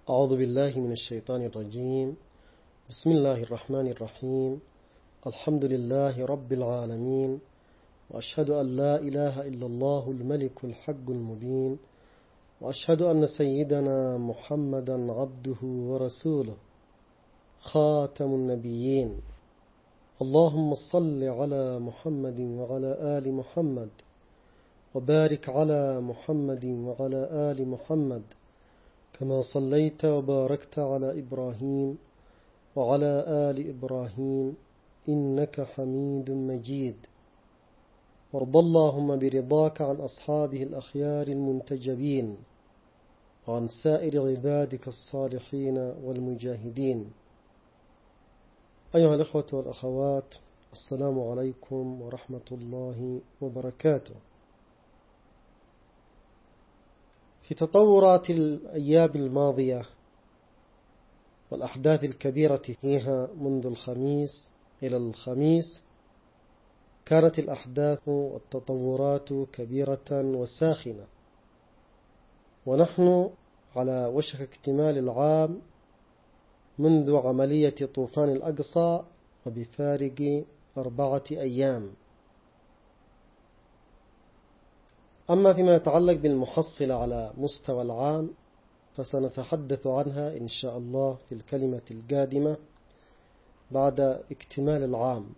أعوذ بالله من الشيطان الرجيم. بسم الله الرحمن الرحيم. الحمد لله رب العالمين، وأشهد أن لا إله إلا الله الملك الحق المبين، وأشهد أن سيدنا محمدا عبده ورسوله خاتم النبيين. اللهم صل على محمد وعلى آل محمد، وبارك على محمد وعلى آل محمد كما صليت وباركت على إبراهيم وعلى آل إبراهيم إنك حميد مجيد. وارض اللهم برضاك عن أصحابه الأخيار المنتجبين، وعن سائر عبادك الصالحين والمجاهدين. أيها الأخوة والأخوات، السلام عليكم ورحمة الله وبركاته. في تطورات الأيام الماضية والأحداث الكبيرة فيها منذ الخميس إلى الخميس، كانت الأحداث والتطورات كبيرة وساخنة، ونحن على وشك اكتمال العام منذ عملية طوفان الأقصى وبفارق 4 أيام. أما فيما يتعلق بالمحصلة على مستوى العام فسنتحدث عنها إن شاء الله في الكلمة القادمة بعد اكتمال العام.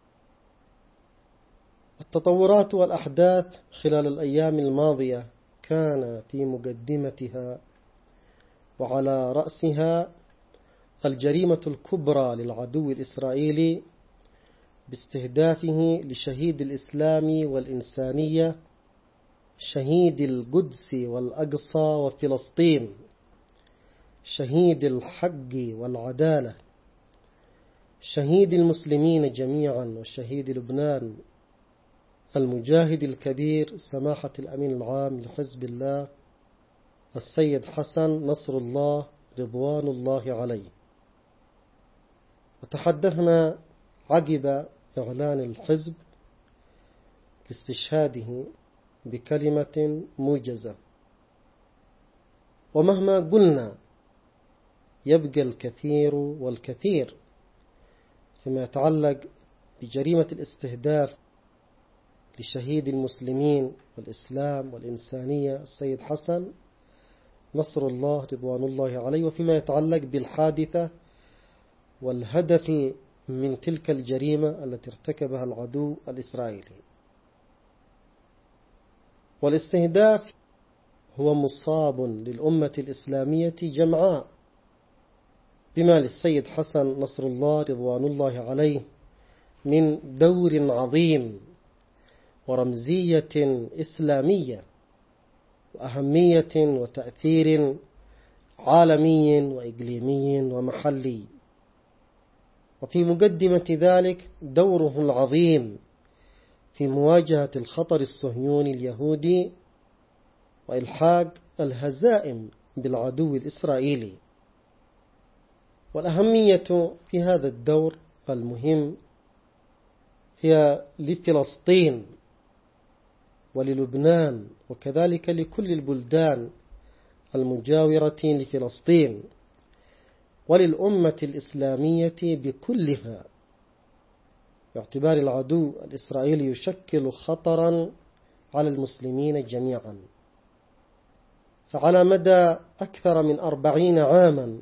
التطورات والأحداث خلال الأيام الماضية كان في مقدمتها وعلى رأسها الجريمة الكبرى للعدو الإسرائيلي باستهدافه لشهيد الإسلام والإنسانية، شهيد القدس والأقصى وفلسطين، شهيد الحق والعدالة، شهيد المسلمين جميعا، وشهيد لبنان، المجاهد الكبير سماحة الأمين العام لحزب الله السيد حسن نصر الله رضوان الله عليه. وتحدثنا عقب إعلان الحزب لاستشهاده بكلمة موجزة. ومهما قلنا يبقى الكثير والكثير فيما يتعلق بجريمة الاستهداف لشهيد المسلمين والإسلام والإنسانية السيد حسن نصر الله رضوان الله عليه، وفيما يتعلق بالحادثة والهدف من تلك الجريمة التي ارتكبها العدو الإسرائيلي. والاستهداف هو مصاب للأمة الإسلامية جمعاء، بما للسيد حسن نصر الله رضوان الله عليه من دور عظيم ورمزية إسلامية وأهمية وتأثير عالمي وإقليمي ومحلي. وفي مقدمة ذلك دوره العظيم في مواجهة الخطر الصهيوني اليهودي وإلحاق الهزائم بالعدو الإسرائيلي. والأهمية في هذا الدور المهم هي لفلسطين وللبنان، وكذلك لكل البلدان المجاورة لفلسطين، وللأمة الإسلامية بكلها، باعتبار العدو الإسرائيلي يشكل خطرا على المسلمين جميعا. فعلى مدى أكثر من 40 عاما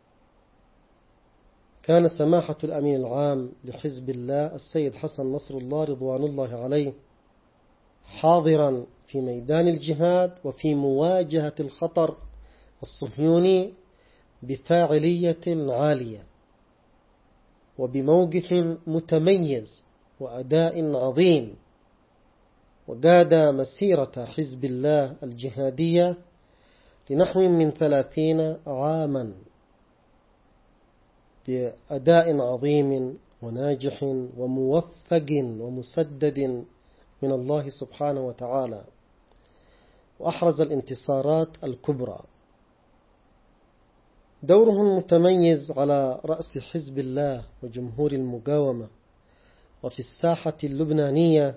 كان سماحة الأمين العام لحزب الله السيد حسن نصر الله رضوان الله عليه حاضرا في ميدان الجهاد وفي مواجهة الخطر الصهيوني بفاعلية عالية وبموقف متميز وأداء عظيم، وقاد مسيرة حزب الله الجهادية لنحو من 30 عاما بأداء عظيم وناجح وموفق ومسدد من الله سبحانه وتعالى، وأحرز الانتصارات الكبرى. دوره المتميز على رأس حزب الله وجمهور المقاومة وفي الساحة اللبنانية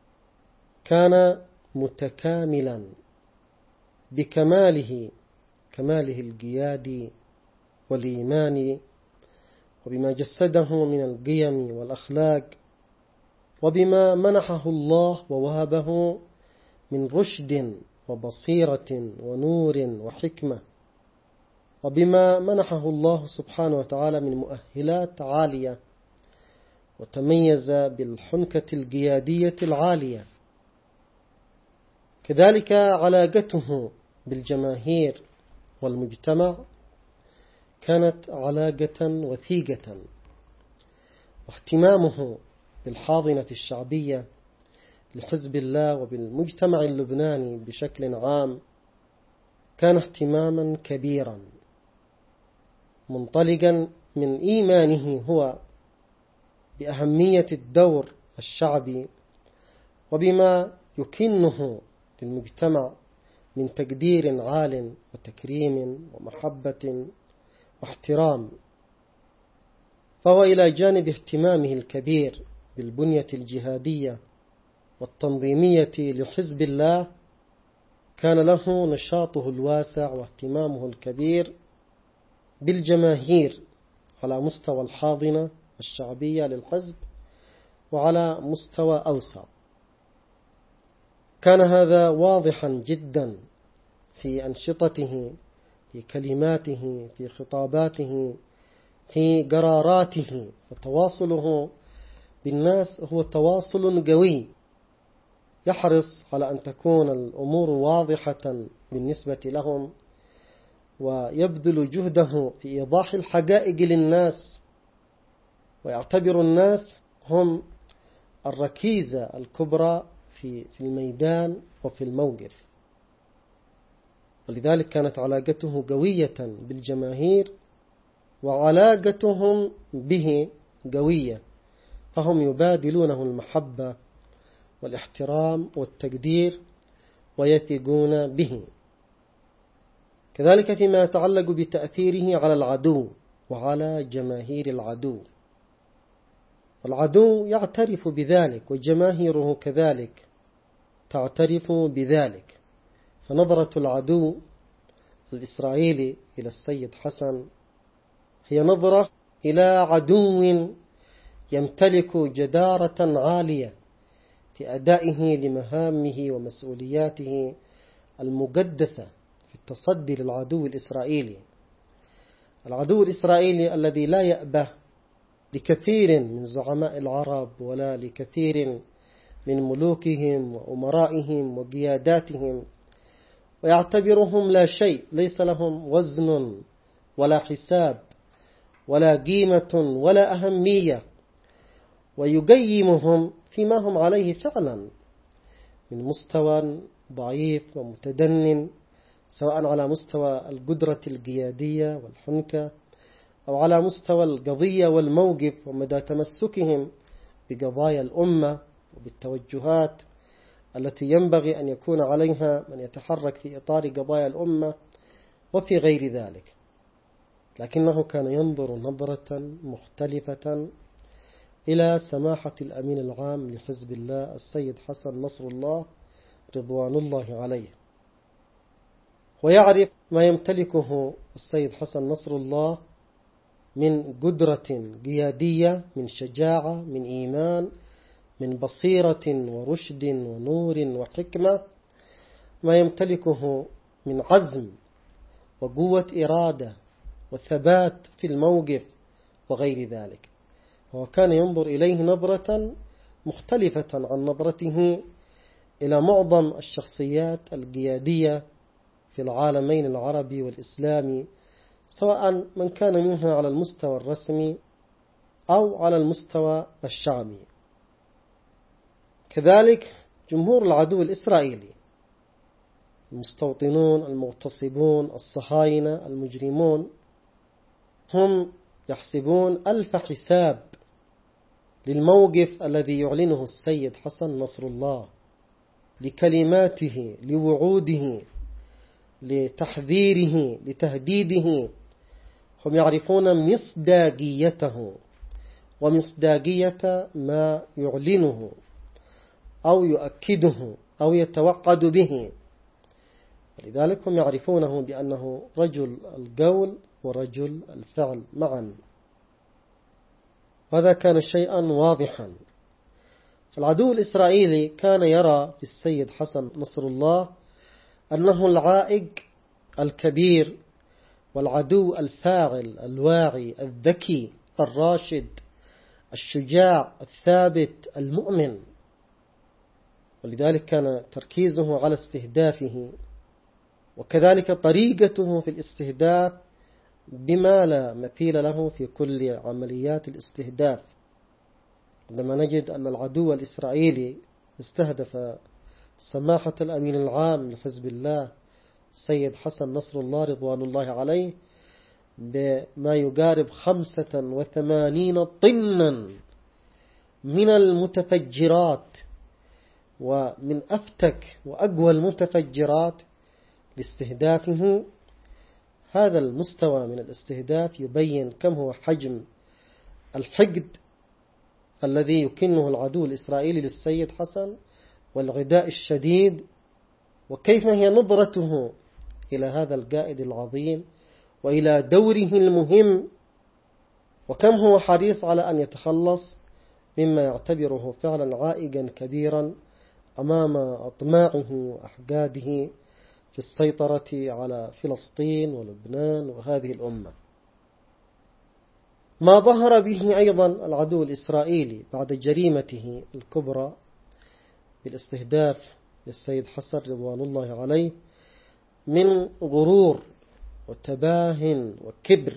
كان متكاملا بكماله كماله الجيادي والإيماني، وبما جسده من القيم والأخلاق، وبما منحه الله ووهبه من رشد وبصيرة ونور وحكمة، وبما منحه الله سبحانه وتعالى من مؤهلات عالية، وتميز بالحنكة القيادية العالية. كذلك علاقته بالجماهير والمجتمع كانت علاقة وثيقة، واهتمامه بالحاضنة الشعبية لحزب الله وبالمجتمع اللبناني بشكل عام كان اهتماما كبيرا، منطلقا من إيمانه هو بأهمية الدور الشعبي وبما يكنه للمجتمع من تقدير عال وتكريم ومحبة واحترام. فهو إلى جانب اهتمامه الكبير بالبنية الجهادية والتنظيمية لحزب الله كان له نشاطه الواسع واهتمامه الكبير بالجماهير على مستوى الحاضنة الشعبية للحزب وعلى مستوى أوسع. كان هذا واضحا جدا في أنشطته، في كلماته، في خطاباته، في قراراته. فتواصله بالناس هو تواصل قوي، يحرص على أن تكون الأمور واضحة بالنسبة لهم، ويبذل جهده في إيضاح الحقائق للناس، ويعتبر الناس هم الركيزة الكبرى في الميدان وفي الموقف. ولذلك كانت علاقته قوية بالجماهير، وعلاقتهم به قوية، فهم يبادلونه المحبة والاحترام والتقدير ويثقون به. كذلك فيما يتعلق بتأثيره على العدو وعلى جماهير العدو، والعدو يعترف بذلك وجماهيره كذلك تعترف بذلك. فنظرة العدو الإسرائيلي إلى السيد حسن هي نظرة إلى عدو يمتلك جدارة عالية في أدائه لمهامه ومسؤولياته المقدسة في التصدي للعدو الإسرائيلي. العدو الإسرائيلي الذي لا يأبه لكثير من زعماء العرب ولا لكثير من ملوكهم وأمرائهم وقياداتهم، ويعتبرهم لا شيء، ليس لهم وزن ولا حساب ولا قيمة ولا أهمية، ويقيمهم فيما هم عليه فعلا من مستوى ضعيف ومتدنٍ، سواء على مستوى القدرة القيادية والحنكة أو على مستوى القضية والموقف ومدى تمسكهم بقضايا الأمة وبالتوجهات التي ينبغي أن يكون عليها من يتحرك في إطار قضايا الأمة وفي غير ذلك. لكنه كان ينظر نظرة مختلفة إلى سماحة الأمين العام لحزب الله السيد حسن نصر الله رضوان الله عليه، ويعرف ما يمتلكه السيد حسن نصر الله من قدرة قيادية، من شجاعة، من إيمان، من بصيرة ورشد ونور وحكمة، ما يمتلكه من عزم وقوة إرادة وثبات في الموقف وغير ذلك. وكان ينظر إليه نظرة مختلفة عن نظرته إلى معظم الشخصيات القيادية في العالمين العربي والإسلامي، سواء من كان منها على المستوى الرسمي أو على المستوى الشعبي. كذلك جمهور العدو الإسرائيلي، المستوطنون المغتصبون الصهاينة المجرمون، هم يحسبون ألف حساب للموقف الذي يعلنه السيد حسن نصر الله، لكلماته، لوعوده، لتحذيره، لتهديده. هم يعرفون مصداقيته ومصداقية ما يعلنه أو يؤكده أو يتوعد به. ولذلك هم يعرفونه بأنه رجل القول ورجل الفعل معا. هذا كان شيئا واضحا. العدو الإسرائيلي كان يرى في السيد حسن نصر الله أنه العائق الكبير والعدو الفاعل الواعي الذكي الراشد الشجاع الثابت المؤمن. ولذلك كان تركيزه على استهدافه، وكذلك طريقته في الاستهداف بما لا مثيل له في كل عمليات الاستهداف. عندما نجد أن العدو الإسرائيلي استهدف سماحة الأمين العام لحزب الله السيد حسن نصر الله رضوان الله عليه بما يقارب 85 طنا من المتفجرات، ومن أفتك وأقوى المتفجرات لاستهدافه، هذا المستوى من الاستهداف يبين كم هو حجم الحقد الذي يكنه العدو الإسرائيلي للسيد حسن والعداء الشديد، وكيف هي نظرته إلى هذا القائد العظيم وإلى دوره المهم، وكم هو حريص على أن يتخلص مما يعتبره فعلا عائقا كبيرا أمام أطماعه وأحقاده في السيطرة على فلسطين ولبنان وهذه الأمة. ما ظهر به أيضا العدو الإسرائيلي بعد جريمته الكبرى بالاستهداف للسيد حسن رضوان الله عليه من غرور وتباه وكبر.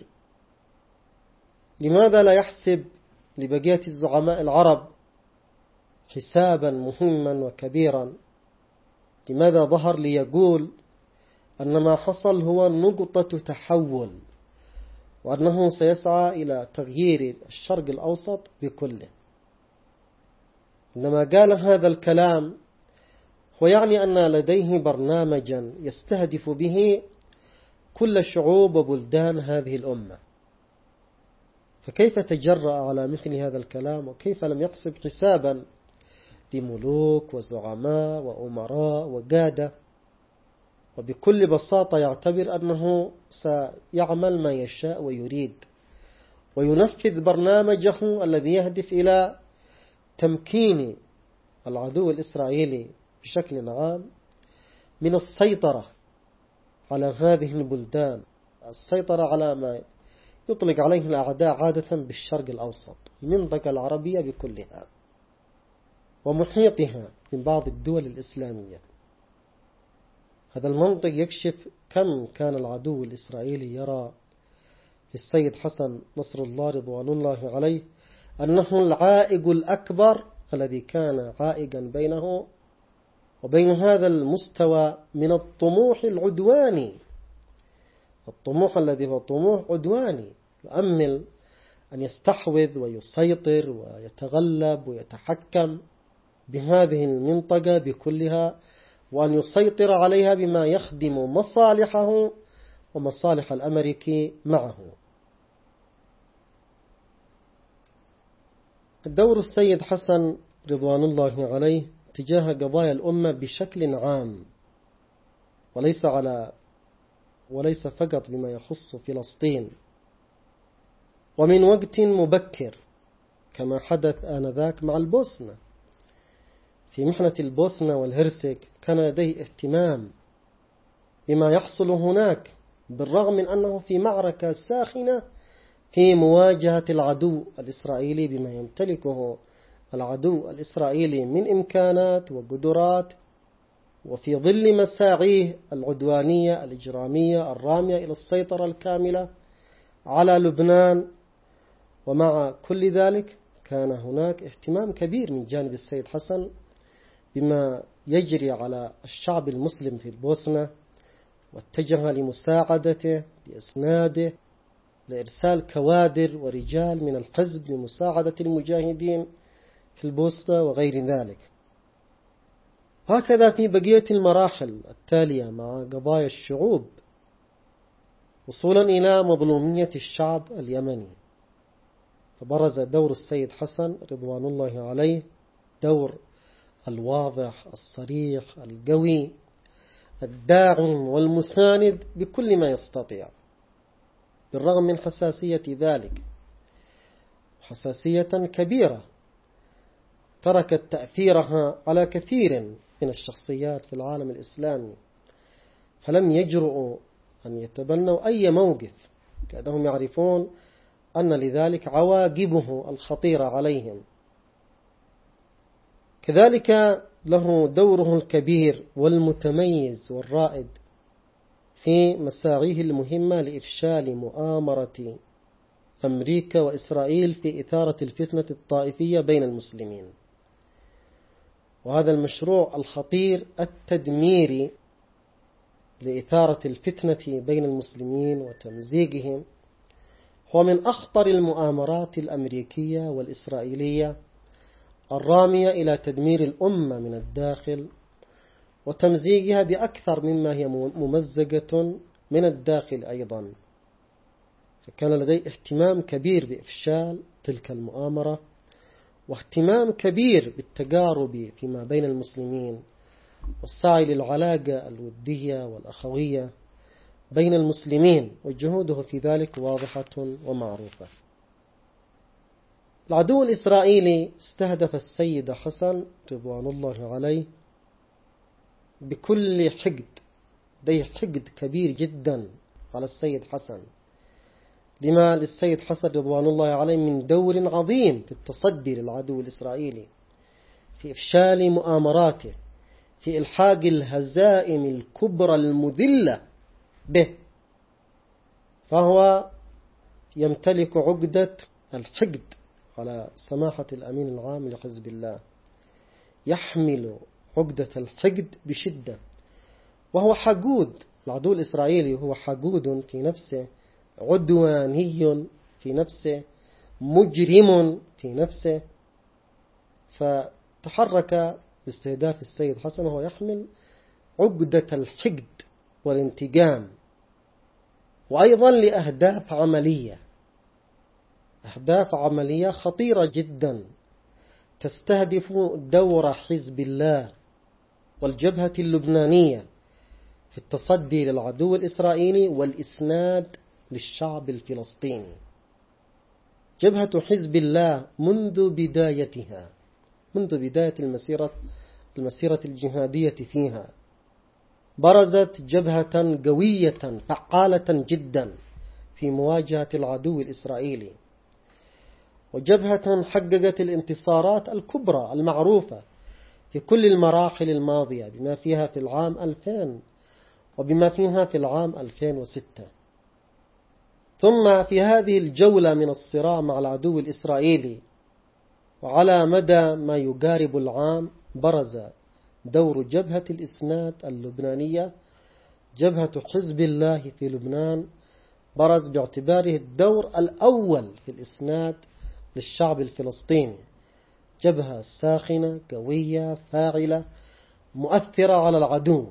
لماذا لا يحسب لبقية الزعماء العرب حسابا مهما وكبيرا؟ لماذا ظهر ليقول أن ما حصل هو نقطة تحول، وأنه سيسعى إلى تغيير الشرق الأوسط بكله؟ عندما قال هذا الكلام هو يعني أن لديه برنامجا يستهدف به كل شعوب وبلدان هذه الأمة. فكيف تجرأ على مثل هذا الكلام؟ وكيف لم يحسب حسابا لملوك وزعماء وأمراء وقادة؟ وبكل بساطة يعتبر أنه سيعمل ما يشاء ويريد، وينفذ برنامجه الذي يهدف إلى تمكين العدو الإسرائيلي بشكل عام من السيطرة على هذه البلدان، السيطرة على ما يطلق عليه الأعداء عادة بالشرق الأوسط، المنطقة العربية بكلها ومحيطها من بعض الدول الإسلامية. هذا المنطق يكشف كم كان العدو الإسرائيلي يرى في السيد حسن نصر الله رضوان الله عليه أنه العائق الأكبر الذي كان عائقا بينه وبين هذا المستوى من الطموح العدواني، الطموح الذي هو طموح عدواني يؤمل أن يستحوذ ويسيطر ويتغلب ويتحكم بهذه المنطقة بكلها، وأن يسيطر عليها بما يخدم مصالحه ومصالح الأمريكي معه. دور السيد حسن رضوان الله عليه تجاه قضايا الأمة بشكل عام، وليس فقط بما يخص فلسطين، ومن وقت مبكر كما حدث آنذاك مع البوسنة. في محنة البوسنة والهرسك كان لديه اهتمام بما يحصل هناك، بالرغم من أنه في معركة ساخنة في مواجهة العدو الإسرائيلي بما يمتلكه العدو الإسرائيلي من إمكانات وقدرات، وفي ظل مساعيه العدوانية الإجرامية الرامية إلى السيطرة الكاملة على لبنان. ومع كل ذلك كان هناك اهتمام كبير من جانب السيد حسن بما يجري على الشعب المسلم في البوسنة، واتجه لمساعدته لإسناده، لإرسال كوادر ورجال من الحزب لمساعدة المجاهدين في البوسنة وغير ذلك. هكذا في بقية المراحل التالية مع قضايا الشعوب، وصولا إلى مظلومية الشعب اليمني. فبرز دور السيد حسن رضوان الله عليه دور الواضح الصريح القوي الداعم والمساند بكل ما يستطيع، بالرغم من حساسية ذلك، حساسية كبيرة تركت تأثيرها على كثير من الشخصيات في العالم الإسلامي، فلم يجرؤوا أن يتبنوا أي موقف، كأنهم يعرفون أن لذلك عواقبه الخطيرة عليهم. كذلك له دوره الكبير والمتميز والرائد في مساعيه المهمة لإفشال مؤامرة أمريكا وإسرائيل في إثارة الفتنة الطائفية بين المسلمين. وهذا المشروع الخطير التدميري لإثارة الفتنة بين المسلمين وتمزيقهم هو من أخطر المؤامرات الأمريكية والإسرائيلية الرامية إلى تدمير الأمة من الداخل وتمزيقها بأكثر مما هي ممزقة من الداخل أيضا. فكان لديه اهتمام كبير بإفشال تلك المؤامرة، واهتمام كبير بالتقارب فيما بين المسلمين والسعي للعلاقة الودية والأخوية بين المسلمين، وجهوده في ذلك واضحة ومعروفة. العدو الإسرائيلي استهدف السيد حسن رضوان الله عليه بكل حقد، لديه حقد كبير جدا على السيد حسن، لما للسيد حسن رضوان الله عليه من دور عظيم في التصدي للعدو الإسرائيلي، في إفشال مؤامراته، في إلحاق الهزائم الكبرى المذلة به. فهو يمتلك عقدة الحقد على سماحة الأمين العام لحزب الله، يحمل عقدة الحقد بشدة، وهو حقود. العدو الإسرائيلي هو حقود في نفسه، عدواني في نفسه، مجرم في نفسه، فتحرك باستهداف السيد حسن وهو يحمل عقدة الحقد والانتقام، وأيضا لأهداف عملية، أهداف عملية خطيرة جدا تستهدف دور حزب الله والجبهة اللبنانية في التصدي للعدو الإسرائيلي والإسناد للشعب الفلسطيني. جبهة حزب الله منذ بدايتها، منذ بداية المسيرة الجهادية فيها، برزت جبهة قوية فعالة جدا في مواجهة العدو الإسرائيلي، وجبهة حققت الانتصارات الكبرى المعروفة في كل المراحل الماضية، بما فيها في العام 2000 وبما فيها في العام 2006. ثم في هذه الجولة من الصراع مع العدو الإسرائيلي وعلى مدى ما يقارب العام، برز دور جبهة الإسناد اللبنانية، جبهة حزب الله في لبنان، برز باعتباره الدور الأول في الإسناد للشعب الفلسطيني، جبهة ساخنة قوية فاعلة مؤثرة على العدو.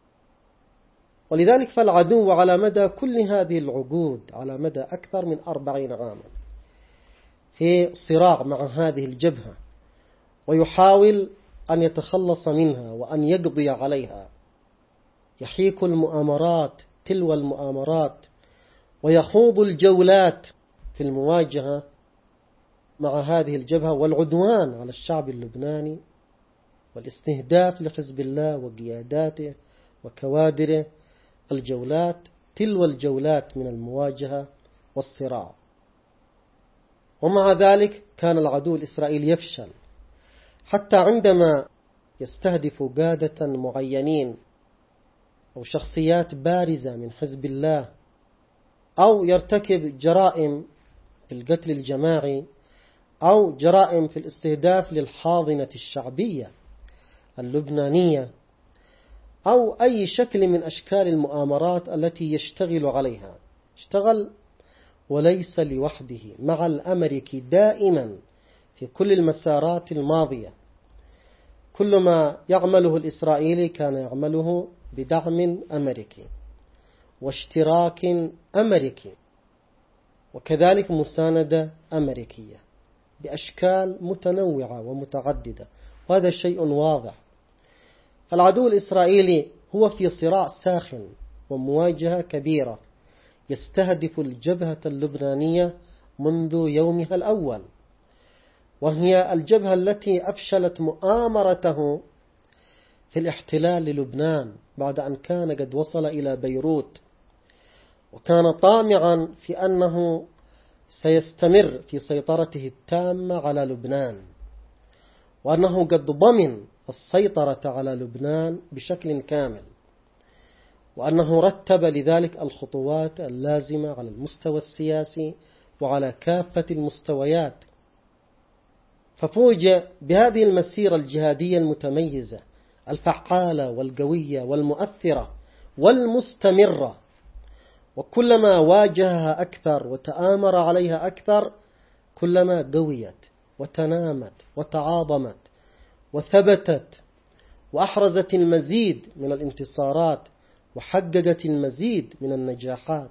ولذلك فالعدو على مدى كل هذه العقود، على مدى أكثر من 40 عاما، في صراع مع هذه الجبهة، ويحاول أن يتخلص منها وأن يقضي عليها، يحيك المؤامرات تلو المؤامرات، ويخوض الجولات في المواجهة مع هذه الجبهة والعدوان على الشعب اللبناني والاستهداف لحزب الله وقياداته وكوادره، الجولات تلو الجولات من المواجهة والصراع. ومع ذلك كان العدو الإسرائيلي يفشل، حتى عندما يستهدف قادة معينين أو شخصيات بارزة من حزب الله، أو يرتكب جرائم في القتل الجماعي أو جرائم في الاستهداف للحاضنة الشعبية اللبنانية، أو أي شكل من أشكال المؤامرات التي يشتغل عليها. اشتغل وليس لوحده، مع الأمريكي دائما في كل المسارات الماضية. كل ما يعمله الإسرائيلي كان يعمله بدعم أمريكي واشتراك أمريكي، وكذلك مساندة أمريكية بأشكال متنوعة ومتعددة، وهذا شيء واضح. العدو الإسرائيلي هو في صراع ساخن ومواجهة كبيرة يستهدف الجبهة اللبنانية منذ يومها الأول، وهي الجبهة التي أفشلت مؤامرته في الاحتلال للبنان بعد أن كان قد وصل إلى بيروت، وكان طامعا في أنه سيستمر في سيطرته التامة على لبنان، وأنه قد ضمن السيطرة على لبنان بشكل كامل، وأنه رتب لذلك الخطوات اللازمة على المستوى السياسي وعلى كافة المستويات. ففوجئ بهذه المسيرة الجهادية المتميزة الفعالة والقوية والمؤثرة والمستمرة، وكلما واجهها أكثر وتآمر عليها أكثر كلما قويت وتنامت وتعاظمت وثبتت وأحرزت المزيد من الانتصارات وحققت المزيد من النجاحات.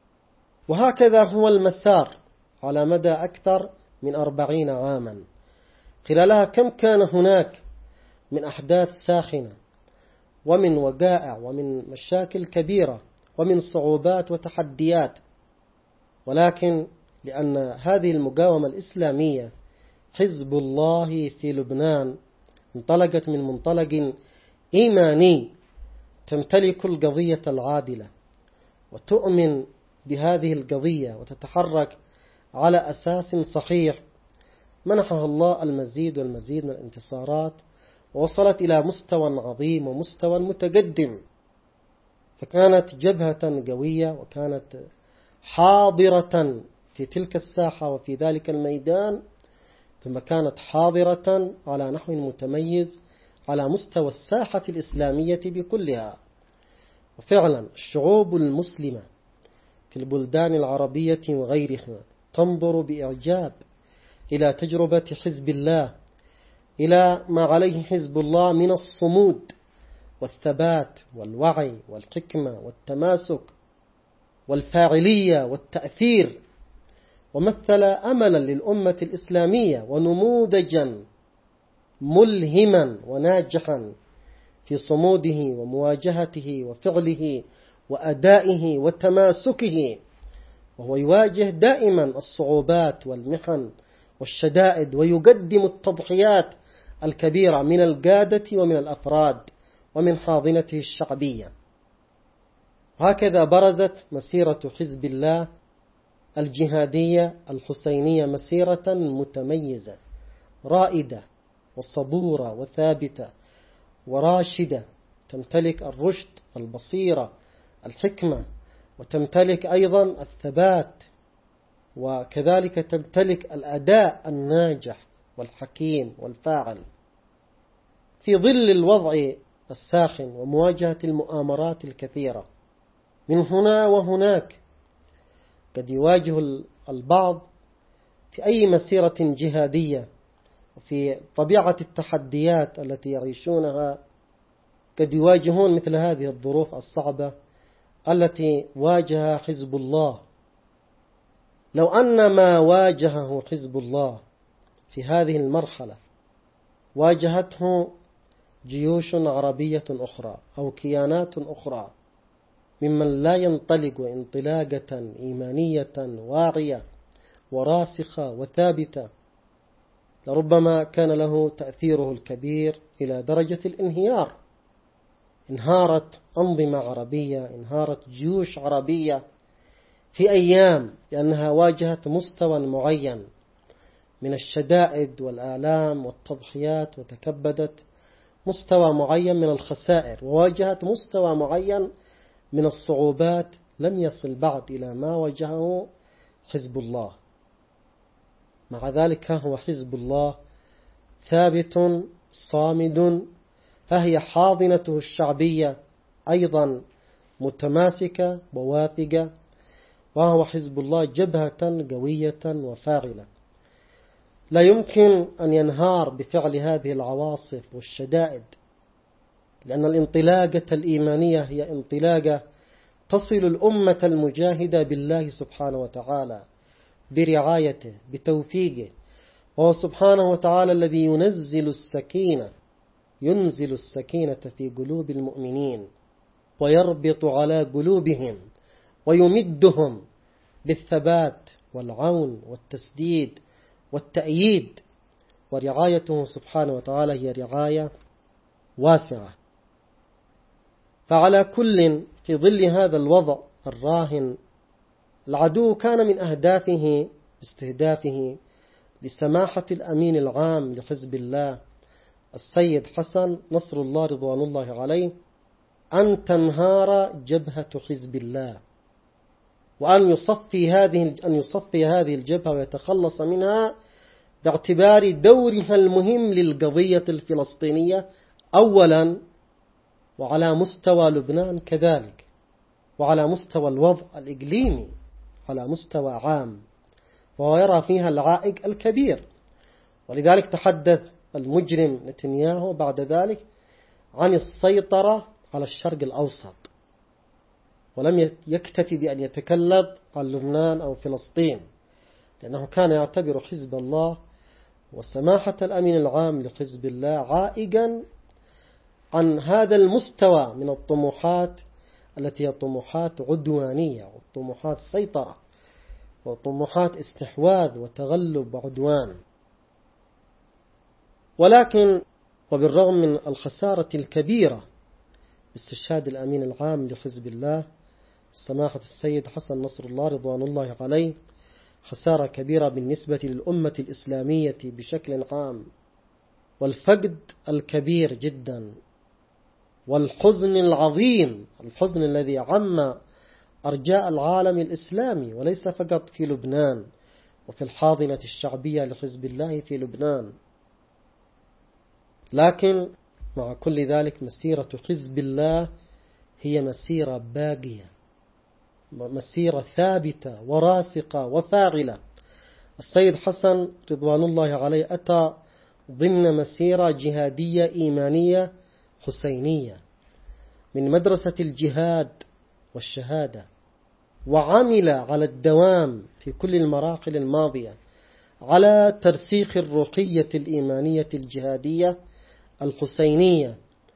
وهكذا هو المسار على مدى أكثر من 40 عاما، خلالها كم كان هناك من أحداث ساخنة ومن وقائع ومن مشاكل كبيرة ومن صعوبات وتحديات، ولكن لأن هذه المقاومة الإسلامية حزب الله في لبنان انطلقت من منطلق إيماني تمتلك القضية العادلة وتؤمن بهذه القضية وتتحرك على أساس صحيح، منحها الله المزيد والمزيد من الانتصارات، ووصلت إلى مستوى عظيم ومستوى متقدم. فكانت جبهة قوية وكانت حاضرة في تلك الساحة وفي ذلك الميدان، ثم كانت حاضرة على نحو متميز على مستوى الساحة الإسلامية بكلها. وفعلا الشعوب المسلمة في البلدان العربية وغيرها تنظر بإعجاب إلى تجربة حزب الله، إلى ما عليه حزب الله من الصمود والثبات والوعي والحكمة والتماسك والفاعلية والتأثير، ومثل أملا للأمة الإسلامية ونموذجا ملهما وناجحا في صموده ومواجهته وفعله وأدائه وتماسكه، وهو يواجه دائما الصعوبات والمحن والشدائد، ويقدم التضحيات الكبيرة من القادة ومن الأفراد ومن حاضنته الشعبية. هكذا برزت مسيرة حزب الله الجهادية الحسينية مسيرة متميزة رائدة وصبورة وثابتة وراشدة، تمتلك الرشد البصيرة الحكمة، وتمتلك أيضا الثبات، وكذلك تمتلك الأداء الناجح والحكيم والفاعل في ظل الوضع الساخن ومواجهة المؤامرات الكثيرة. من هنا وهناك قد يواجه البعض في أي مسيرة جهادية وفي طبيعة التحديات التي يعيشونها، قد يواجهون مثل هذه الظروف الصعبة التي واجه حزب الله. لو أن ما واجهه حزب الله في هذه المرحلة واجهته جيوش عربية أخرى أو كيانات أخرى ممن لا ينطلق انطلاقة إيمانية واعية وراسخة وثابتة، لربما كان له تأثيره الكبير إلى درجة الانهيار. انهارت أنظمة عربية، انهارت جيوش عربية في أيام، لأنها واجهت مستوى معين من الشدائد والآلام والتضحيات، وتكبدت مستوى معين من الخسائر، وواجهت مستوى معين من الصعوبات لم يصل بعد إلى ما واجهه حزب الله. مع ذلك هو حزب الله ثابت صامد، فهي حاضنته الشعبية أيضا متماسكة وواثقة، وهو حزب الله جبهة قوية وفاعلة لا يمكن أن ينهار بفعل هذه العواصف والشدائد، لأن الانطلاقة الإيمانية هي انطلاقة تصل الأمة المجاهدة بالله سبحانه وتعالى برعايته بتوفيقه، وهو سبحانه وتعالى الذي ينزل السكينة في قلوب المؤمنين ويربط على قلوبهم ويمدهم بالثبات والعون والتسديد والتأييد. ورعايته سبحانه وتعالى هي رعاية واسعة. فعلى كل في ظل هذا الوضع الراهن، العدو كان من أهدافه استهدافه لسماحة الأمين العام لحزب الله السيد حسن نصر الله رضوان الله عليه أن تنهار جبهة حزب الله، وأن يصفي هذه الجبهة ويتخلص منها باعتبار دورها المهم للقضية الفلسطينية أولا، وعلى مستوى لبنان كذلك، وعلى مستوى الوضع الإقليمي على مستوى عام، وهو يرى فيها العائق الكبير. ولذلك تحدث المجرم نتنياهو بعد ذلك عن السيطرة على الشرق الأوسط، ولم يكتفي بأن يتكلم عن لبنان أو فلسطين، لأنه كان يعتبر حزب الله وسماحة الأمين العام لحزب الله عائقا عن هذا المستوى من الطموحات التي هي طموحات عدوانية وطموحات سيطرة وطموحات استحواذ وتغلب وعدوان. ولكن وبالرغم من الخسارة الكبيرة باستشهاد الأمين العام لحزب الله سماحة السيد حسن نصر الله رضوان الله عليه، خسارة كبيرة بالنسبة للأمة الإسلامية بشكل عام، والفقد الكبير جدا والحزن العظيم، الحزن الذي عم أرجاء العالم الإسلامي وليس فقط في لبنان وفي الحاضنة الشعبية لحزب الله في لبنان. لكن مع كل ذلك مسيرة حزب الله هي مسيرة باقية، مسيرة ثابتة وراسقة وفاعلة. السيد حسن رضوان الله عليه أتى ضمن مسيرة جهادية إيمانية حسينية من مدرسة الجهاد والشهادة، وعمل على الدوام في كل المراحل الماضية على ترسيخ الروحية الإيمانية الجهادية الحسينية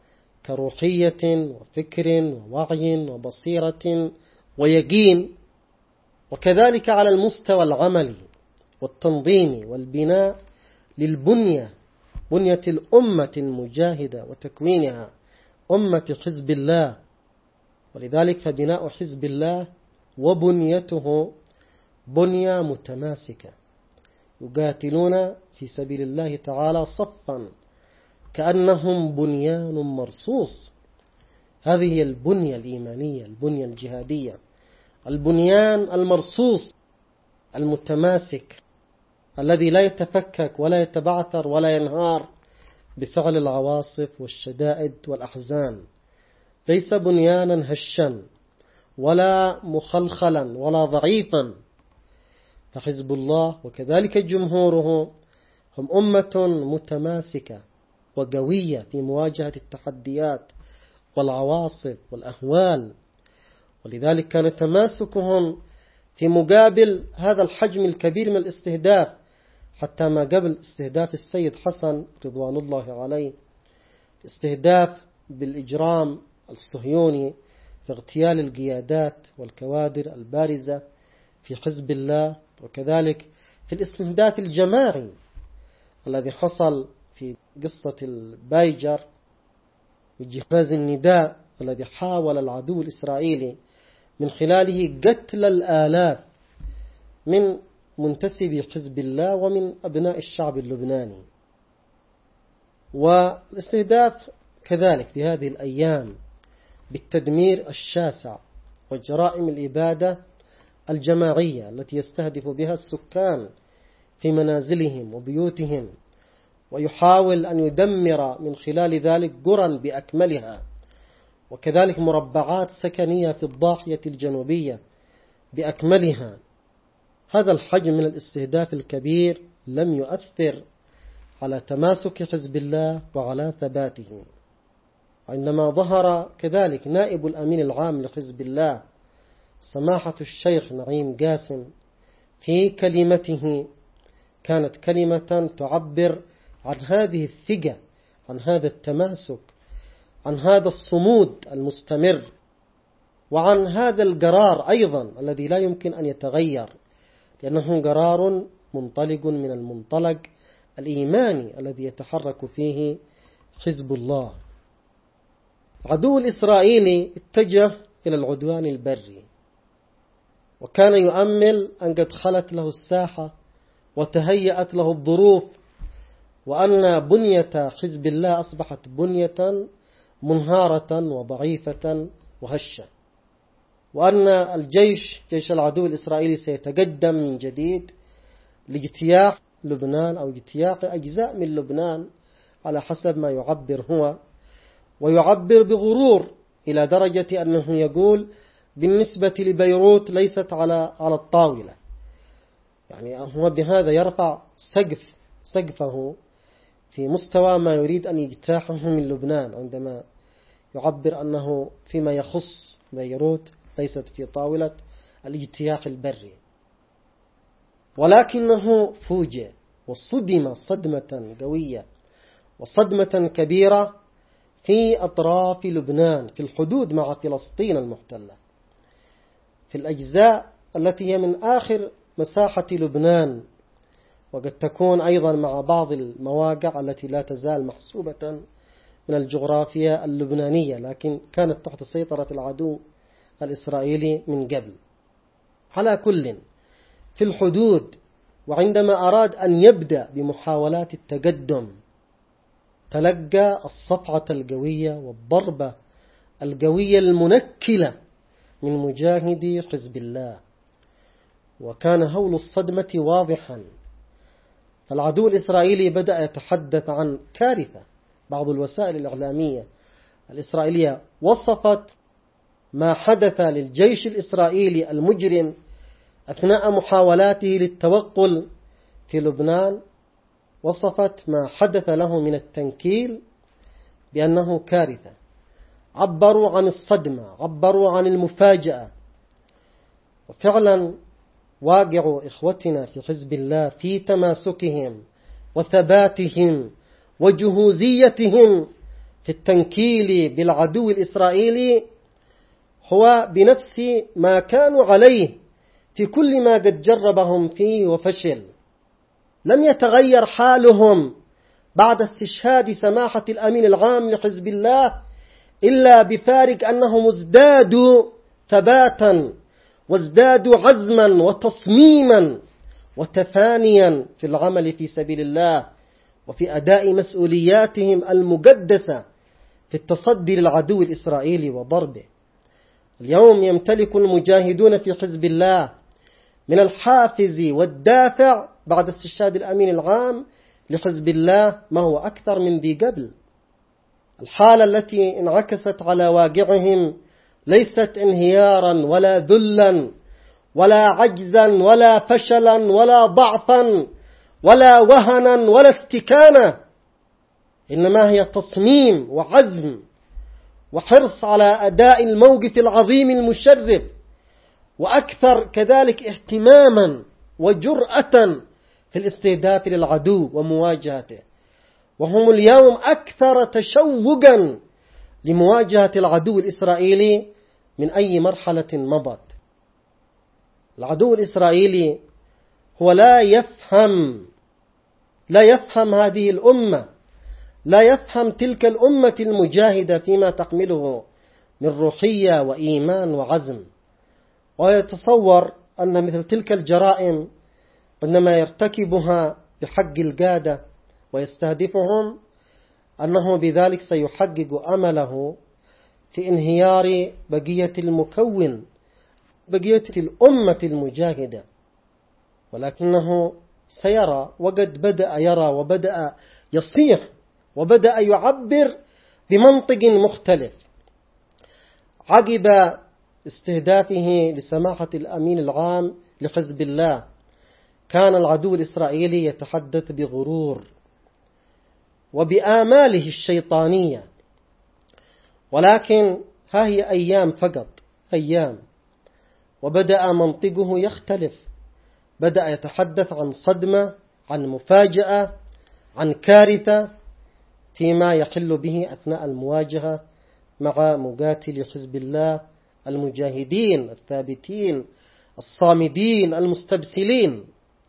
كروحية وفكر ووعي وبصيرة ويقين، وكذلك على المستوى العملي والتنظيم والبناء للبنية، بنية الأمة المجاهدة وتكوينها أمة حزب الله. ولذلك فبناء حزب الله وبنيته بنية متماسكة، يقاتلون في سبيل الله تعالى صفا كأنهم بنيان مرصوص. هذه هي البنية الإيمانية، البنية الجهادية، البنيان المرصوص المتماسك الذي لا يتفكك ولا يتبعثر ولا ينهار بفعل العواصف والشدائد والأحزان. ليس بنيانا هشا ولا مخلخلا ولا ضعيفا. فحزب الله وكذلك جمهوره هم أمة متماسكة وقوية في مواجهة التحديات والعواصف والأهوال. ولذلك كان تماسكهم في مقابل هذا الحجم الكبير من الاستهداف، حتى ما قبل استهداف السيد حسن رضوان الله عليه، استهداف بالإجرام الصهيوني في اغتيال القيادات والكوادر البارزة في حزب الله، وكذلك في الاستهداف الجماعي الذي حصل في قصة البايجر وجهاز النداء الذي حاول العدو الإسرائيلي من خلاله قتل الآلاف من منتسبي حزب الله ومن أبناء الشعب اللبناني. والاستهداف كذلك في هذه الأيام بالتدمير الشاسع وجرائم الإبادة الجماعية التي يستهدف بها السكان في منازلهم وبيوتهم، ويحاول أن يدمر من خلال ذلك قرى بأكملها، وكذلك مربعات سكنية في الضاحية الجنوبية بأكملها. هذا الحجم من الاستهداف الكبير لم يؤثر على تماسك حزب الله وعلى ثباته. عندما ظهر كذلك نائب الأمين العام لحزب الله سماحة الشيخ نعيم قاسم في كلمته، كانت كلمة تعبر عن هذه الثقة، عن هذا التماسك، عن هذا الصمود المستمر وعن هذا القرار أيضا الذي لا يمكن أن يتغير، لأنه قرار منطلق من المنطلق الإيماني الذي يتحرك فيه حزب الله. العدو الإسرائيلي اتجه إلى العدوان البري، وكان يؤمل أن قد خلت له الساحة وتهيأت له الظروف، وأن بنية حزب الله أصبحت بنية منهارة وضعيفة وهشة، وأن الجيش جيش العدو الإسرائيلي سيتقدم من جديد لاجتياح لبنان أو اجتياح أجزاء من لبنان على حسب ما يعبر هو، ويعبر بغرور إلى درجة أنه يقول بالنسبة لبيروت ليست على الطاولة. يعني هو بهذا يرفع سقفه في مستوى ما يريد أن يجتاحه من لبنان، عندما يعبر أنه فيما يخص بيروت ليست في طاولة الاجتياح البري. ولكنه فوجئ وصدم صدمة قوية وصدمة كبيرة في أطراف لبنان، في الحدود مع فلسطين المحتلة، في الأجزاء التي هي من آخر مساحة لبنان، وقد تكون أيضا مع بعض المواقع التي لا تزال محسوبة من الجغرافيا اللبنانية، لكن كانت تحت سيطرة العدو الإسرائيلي من قبل. على كل في الحدود، وعندما أراد أن يبدأ بمحاولات التقدم تلقى الصفعة القوية والضربة القوية المنكلة من مجاهدي حزب الله، وكان هول الصدمة واضحا. فالعدو الإسرائيلي بدأ يتحدث عن كارثة. بعض الوسائل الإعلامية الإسرائيلية وصفت ما حدث للجيش الإسرائيلي المجرم أثناء محاولاته للتوغل في لبنان، وصفت ما حدث له من التنكيل بأنه كارثة. عبروا عن الصدمة، عبروا عن المفاجأة. وفعلا واقع إخوتنا في حزب الله في تماسكهم وثباتهم وجهوزيتهم في التنكيل بالعدو الإسرائيلي هو بنفس ما كانوا عليه في كل ما قد جربهم فيه وفشل. لم يتغير حالهم بعد استشهاد سماحة الأمين العام لحزب الله إلا بفارق أنهم ازدادوا ثباتا وازدادوا عزما وتصميما وتفانيا في العمل في سبيل الله وفي أداء مسؤولياتهم المقدسة في التصدي للعدو الإسرائيلي وضربه. اليوم يمتلك المجاهدون في حزب الله من الحافز والدافع بعد استشهاد الأمين العام لحزب الله ما هو أكثر من ذي قبل. الحالة التي انعكست على واقعهم ليست انهيارا ولا ذلا ولا عجزا ولا فشلا ولا ضعفا ولا وهنا ولا استكانة، إنما هي تصميم وعزم وحرص على أداء الموقف العظيم المشرف، وأكثر كذلك اهتماما وجرأة في الاستهداف للعدو ومواجهته. وهم اليوم أكثر تشوقا لمواجهة العدو الإسرائيلي من أي مرحلة مضت. العدو الإسرائيلي هو لا يفهم هذه الأمة، لا يفهم تلك الأمة المجاهدة فيما تحمله من روحية وإيمان وعزم، ويتصور أن مثل تلك الجرائم عندما يرتكبها بحق القادة ويستهدفهم أنه بذلك سيحقق أمله في انهيار بقية بقية الأمة المجاهدة. ولكنه سيرى، وقد بدأ يرى وبدأ يصيح وبدأ يعبر بمنطق مختلف. عقب استهدافه لسماحة الأمين العام لحزب الله كان العدو الإسرائيلي يتحدث بغرور وبآماله الشيطانية، ولكن ها هي أيام فقط، أيام، وبدأ منطقه يختلف. بدأ يتحدث عن صدمة، عن مفاجأة، عن كارثة فيما يحل به أثناء المواجهة مع مقاتلي حزب الله المجاهدين الثابتين الصامدين المستبسلين.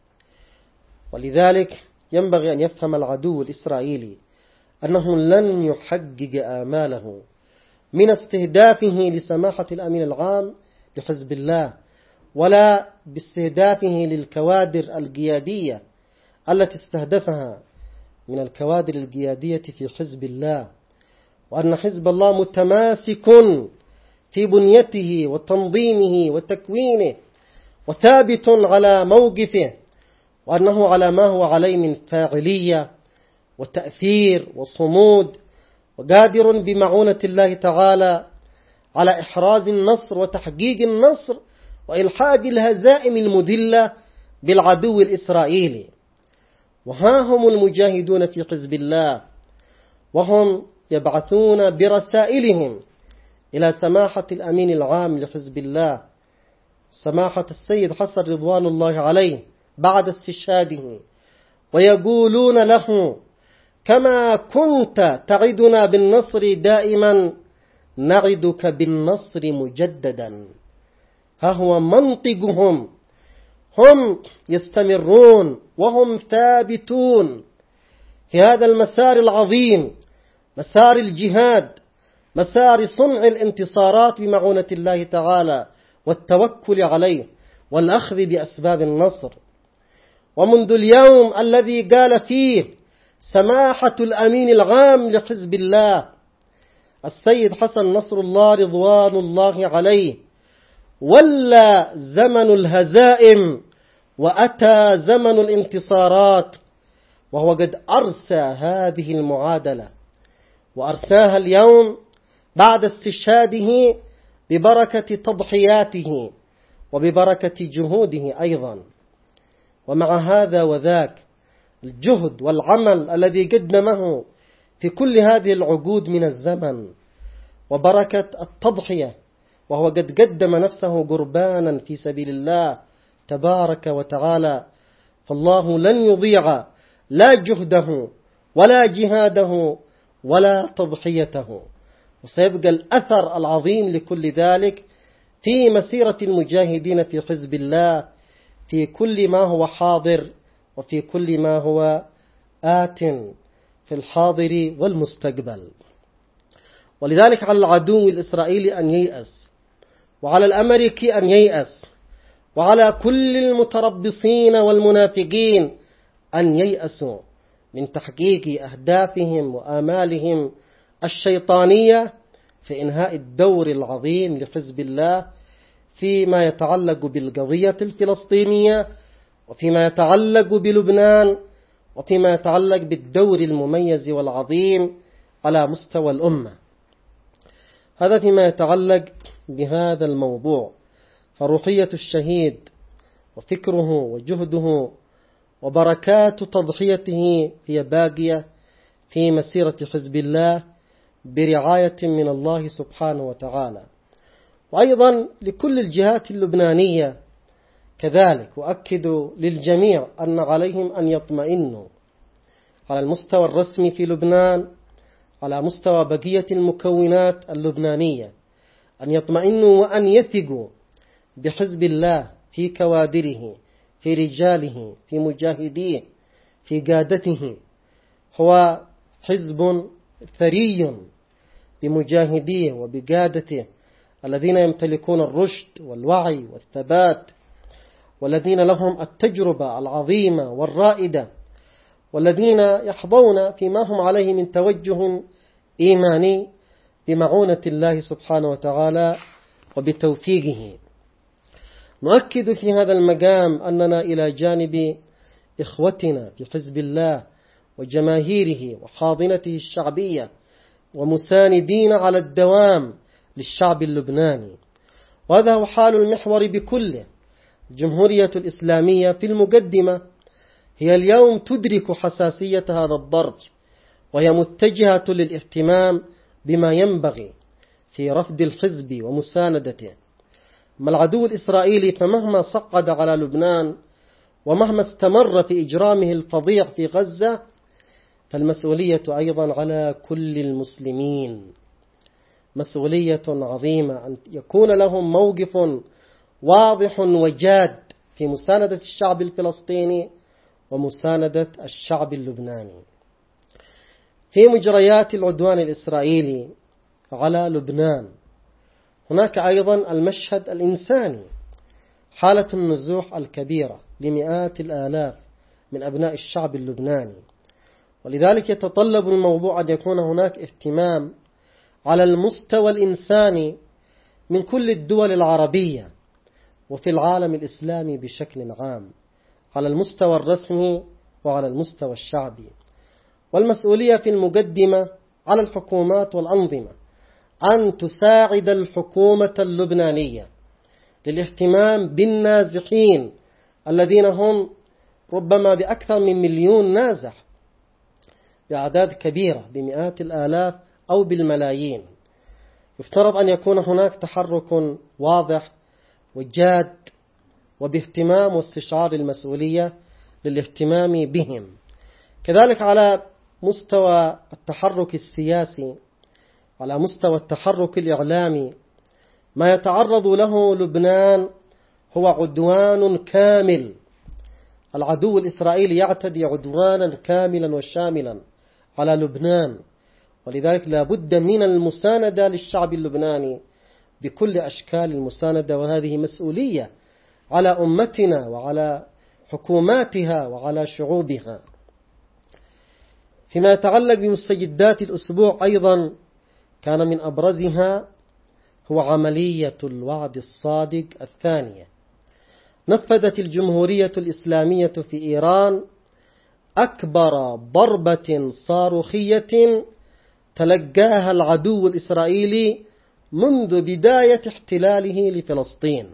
ولذلك ينبغي أن يفهم العدو الإسرائيلي أنه لن يحقق آماله من استهدافه لسماحة الأمين العام لحزب الله، ولا باستهدافه للكوادر القيادية التي استهدفها من الكوادر القيادية في حزب الله، وأن حزب الله متماسك في بنيته وتنظيمه وتكوينه وثابت على موقفه، وأنه على ما هو عليه من فاعلية وتأثير وصمود، وقادر بمعونة الله تعالى على إحراز النصر وتحقيق النصر وإلحاق الهزائم المذلة بالعدو الإسرائيلي. وها هم المجاهدون في حزب الله، وهم يبعثون برسائلهم إلى سماحة الأمين العام لحزب الله سماحة السيد حسن رضوان الله عليه بعد استشهاده، ويقولون له: كما كنت تعدنا بالنصر دائما نعدك بالنصر مجددا. ها هو منطقهم، هم يستمرون وهم ثابتون في هذا المسار العظيم، مسار الجهاد، مسار صنع الانتصارات بمعونة الله تعالى والتوكل عليه والأخذ بأسباب النصر. ومنذ اليوم الذي قال فيه سماحة الأمين العام لحزب الله السيد حسن نصر الله رضوان الله عليه: ولا زمن الهزائم وأتى زمن الانتصارات، وهو قد أرسى هذه المعادلة، وأرساها اليوم بعد استشهاده ببركة تضحياته وببركة جهوده أيضا. ومع هذا وذاك الجهد والعمل الذي قدمه في كل هذه العقود من الزمن، وبركة التضحية، وهو قد قدم نفسه قربانا في سبيل الله تبارك وتعالى، فالله لن يضيع لا جهده ولا جهاده ولا تضحيته، وسيبقى الأثر العظيم لكل ذلك في مسيرة المجاهدين في حزب الله، في كل ما هو حاضر وفي كل ما هو آت في الحاضر والمستقبل. ولذلك على العدو الإسرائيلي أن ييأس، وعلى الأمريكي أن ييأس، وعلى كل المتربصين والمنافقين أن ييأسوا من تحقيق أهدافهم وآمالهم الشيطانية في إنهاء الدور العظيم لحزب الله فيما يتعلق بالقضية الفلسطينية، وفيما يتعلق بلبنان، وفيما يتعلق بالدور المميز والعظيم على مستوى الأمة. هذا فيما يتعلق بهذا الموضوع. فروحية الشهيد وفكره وجهده وبركات تضحيته هي باقية في مسيرة حزب الله برعاية من الله سبحانه وتعالى. وأيضا لكل الجهات اللبنانية كذلك. وأكد للجميع أن عليهم أن يطمئنوا على المستوى الرسمي في لبنان، على مستوى بقية المكونات اللبنانية، أن يطمئنوا وأن يثقوا بحزب الله في كوادره، في رجاله، في مجاهديه، في قادته. هو حزب ثري بمجاهديه وبقادته الذين يمتلكون الرشد والوعي والثبات، والذين لهم التجربة العظيمة والرائدة، والذين يحظون فيما هم عليه من توجه إيماني بمعونة الله سبحانه وتعالى وبتوفيقه. نؤكد في هذا المقام أننا إلى جانب إخوتنا في حزب الله وجماهيره وحاضنته الشعبية ومساندين على الدوام للشعب اللبناني. وهذا هو حال المحور بكله. الجمهورية الإسلامية في المقدمة هي اليوم تدرك حساسية هذا الضرب، وهي متجهة للاهتمام بما ينبغي في رفض الحزب ومساندته. أما العدو الإسرائيلي فمهما صقد على لبنان ومهما استمر في إجرامه الفظيع في غزة، فالمسؤولية أيضا على كل المسلمين. مسؤولية عظيمة أن يكون لهم موقف واضح وجاد في مساندة الشعب الفلسطيني ومساندة الشعب اللبناني. في مجريات العدوان الإسرائيلي على لبنان هناك أيضا المشهد الإنساني، حالة النزوح الكبيرة لمئات الآلاف من أبناء الشعب اللبناني، ولذلك يتطلب الموضوع أن يكون هناك اهتمام على المستوى الإنساني من كل الدول العربية وفي العالم الإسلامي بشكل عام، على المستوى الرسمي وعلى المستوى الشعبي. والمسؤولية في المقدمة على الحكومات والأنظمة أن تساعد الحكومة اللبنانية للاهتمام بالنازحين الذين هم ربما بأكثر من 1,000,000 نازح، بأعداد كبيرة بمئات الآلاف أو بالملايين. يفترض أن يكون هناك تحرك واضح وجاد وباهتمام واستشعار المسؤولية للاهتمام بهم. كذلك على مستوى التحرك السياسي، على مستوى التحرك الإعلامي، ما يتعرض له لبنان هو عدوان كامل. العدو الإسرائيلي يعتدي عدوانا كاملا وشاملا على لبنان، ولذلك لا بد من المساندة للشعب اللبناني بكل أشكال المساندة، وهذه مسؤولية على أمتنا وعلى حكوماتها وعلى شعوبها. فيما يتعلق بمستجدات الأسبوع أيضا كان من أبرزها هو عملية الوعد الصادق الثانية. نفذت الجمهورية الإسلامية في إيران أكبر ضربة صاروخية تلقاها العدو الإسرائيلي منذ بداية احتلاله لفلسطين،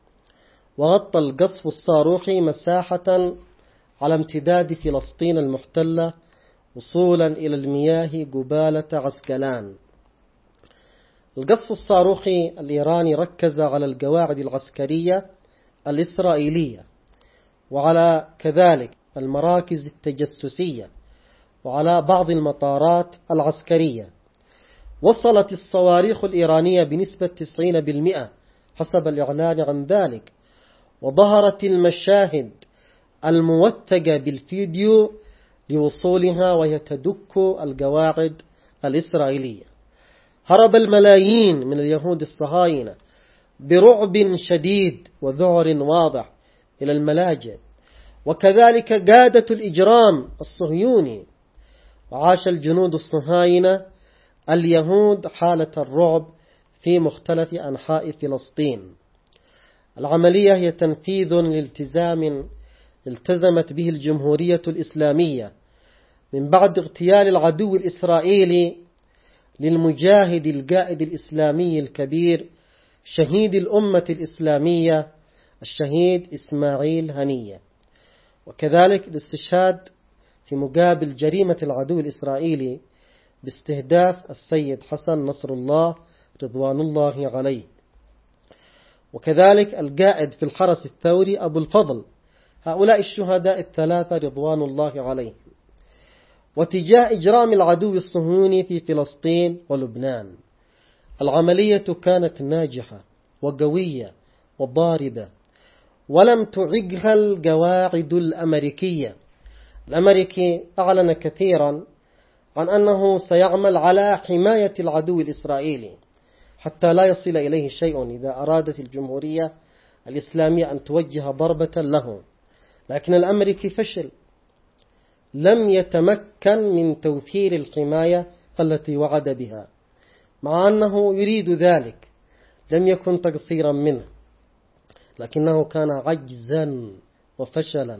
وغطى القصف الصاروخي مساحة على امتداد فلسطين المحتلة وصولا إلى المياه قبالة عسقلان. القصف الصاروخي الإيراني ركز على القواعد العسكرية الإسرائيلية وعلى كذلك المراكز التجسسية وعلى بعض المطارات العسكرية. وصلت الصواريخ الإيرانية بنسبة 90% حسب الإعلان عن ذلك، وظهرت المشاهد الموثقة بالفيديو لوصولها وهي تدك القواعد الإسرائيلية. هرب الملايين من اليهود الصهاينة برعب شديد وذعر واضح إلى الملاجئ، وكذلك قادة الإجرام الصهيوني، وعاش الجنود الصهاينة اليهود حالة الرعب في مختلف أنحاء فلسطين. العملية هي تنفيذ لالتزام التزمت به الجمهورية الإسلامية من بعد اغتيال العدو الإسرائيلي للمجاهد القائد الإسلامي الكبير شهيد الأمة الإسلامية الشهيد إسماعيل هنية، وكذلك الاستشهاد في مقابل جريمة العدو الإسرائيلي باستهداف السيد حسن نصر الله رضوان الله عليه، وكذلك القائد في الحرس الثوري أبو الفضل. هؤلاء الشهداء الثلاثة رضوان الله عليهم. وتجاه إجرام العدو الصهيوني في فلسطين ولبنان، العملية كانت ناجحة وقوية وضاربة، ولم تعقها القواعد الأمريكية. الأمريكي أعلن كثيرا عن أنه سيعمل على حماية العدو الإسرائيلي حتى لا يصل إليه شيء إذا أرادت الجمهورية الإسلامية أن توجه ضربة له، لكن الأمريكي فشل، لم يتمكن من توفير الحماية التي وعد بها، مع أنه يريد ذلك. لم يكن تقصيرا منه، لكنه كان عجزا وفشلا.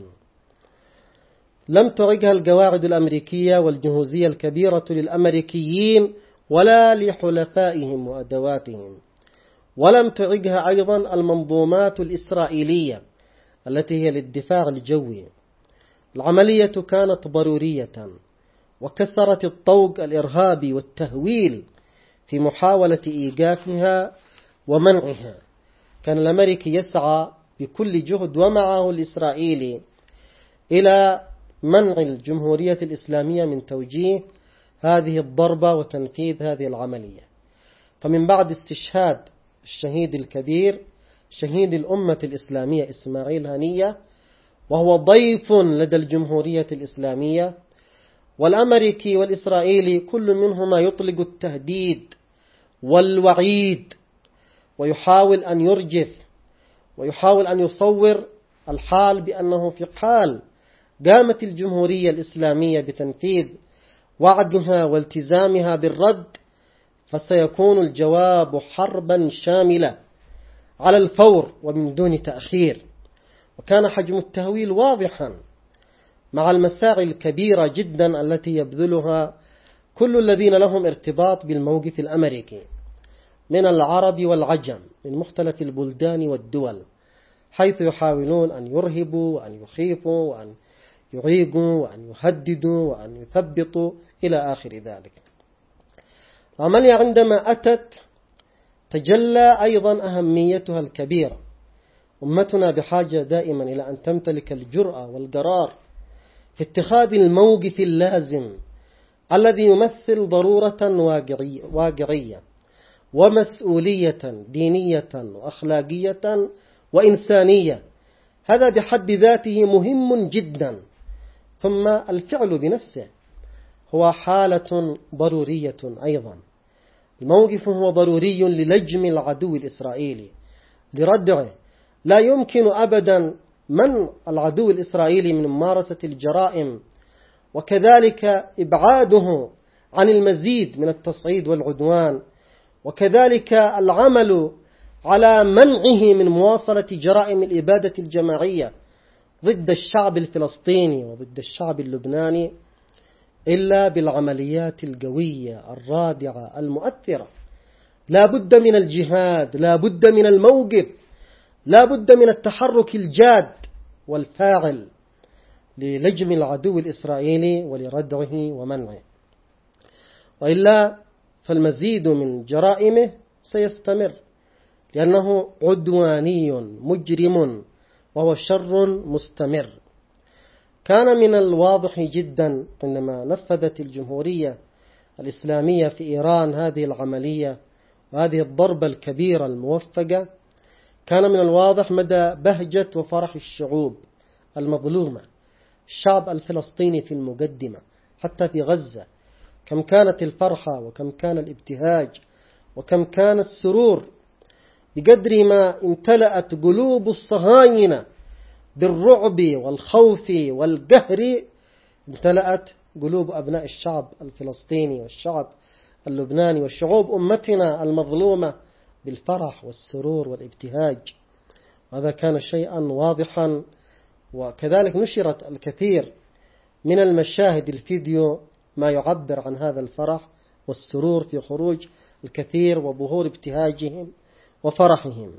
لم تعقها القواعد الأمريكية والجهوزية الكبيرة للأمريكيين ولا لحلفائهم وأدواتهم، ولم تعقها أيضا المنظومات الإسرائيلية التي هي للدفاع الجوي. العملية كانت ضرورية وكسرت الطوق الإرهابي والتهويل في محاولة إيقافها ومنعها. كان الأمريكي يسعى بكل جهد ومعه الإسرائيلي إلى منع الجمهورية الإسلامية من توجيه هذه الضربة وتنفيذ هذه العملية. فمن بعد استشهاد الشهيد الكبير شهيد الأمة الإسلامية إسماعيل هنية، وهو ضيف لدى الجمهورية الإسلامية، والأمريكي والإسرائيلي كل منهما يطلق التهديد والوعيد، ويحاول أن يرجف ويحاول أن يصور الحال بأنه في حال قامت الجمهورية الإسلامية بتنفيذ وعدها والتزامها بالرد فسيكون الجواب حربا شاملة على الفور ومن دون تأخير. وكان حجم التهويل واضحا مع المساعي الكبيرة جدا التي يبذلها كل الذين لهم ارتباط بالموقف الأمريكي من العرب والعجم من مختلف البلدان والدول، حيث يحاولون أن يرهبوا وأن يخيفوا وأن يعيقوا وأن يهددوا وأن يثبطوا إلى آخر ذلك. العملية عندما أتت تجلى أيضا أهميتها الكبيرة. أمتنا بحاجة دائما إلى أن تمتلك الجرأة والقرار في اتخاذ الموقف اللازم الذي يمثل ضرورة واقعية ومسؤولية دينية وأخلاقية وإنسانية. هذا بحد ذاته مهم جدا. ثم الفعل بنفسه هو حالة ضرورية أيضا. الموقف هو ضروري للجم العدو الإسرائيلي لردعه. لا يمكن أبدا منع العدو الإسرائيلي من ممارسة الجرائم، وكذلك إبعاده عن المزيد من التصعيد والعدوان، وكذلك العمل على منعه من مواصلة جرائم الإبادة الجماعية ضد الشعب الفلسطيني وضد الشعب اللبناني إلا بالعمليات القوية الرادعة المؤثرة. لا بد من الجهاد، لا بد من الموقف، لا بد من التحرك الجاد والفاعل للجم العدو الإسرائيلي ولردعه ومنعه، وإلا فالمزيد من جرائمه سيستمر، لأنه عدواني مجرم وهو شر مستمر. كان من الواضح جدا عندما نفذت الجمهورية الإسلامية في إيران هذه العملية وهذه الضربة الكبيرة الموفقة، كان من الواضح مدى بهجة وفرح الشعوب المظلومة. الشعب الفلسطيني في المقدمة حتى في غزة، كم كانت الفرحة وكم كان الابتهاج وكم كان السرور، بقدر ما امتلأت قلوب الصهاينة بالرعب والخوف والقهر، امتلأت قلوب أبناء الشعب الفلسطيني والشعب اللبناني وشعوب أمتنا المظلومة بالفرح والسرور والابتهاج. هذا كان شيئا واضحا. وكذلك نشرت الكثير من المشاهد الفيديو ما يعبر عن هذا الفرح والسرور في خروج الكثير وظهور ابتهاجهم وفرحهم.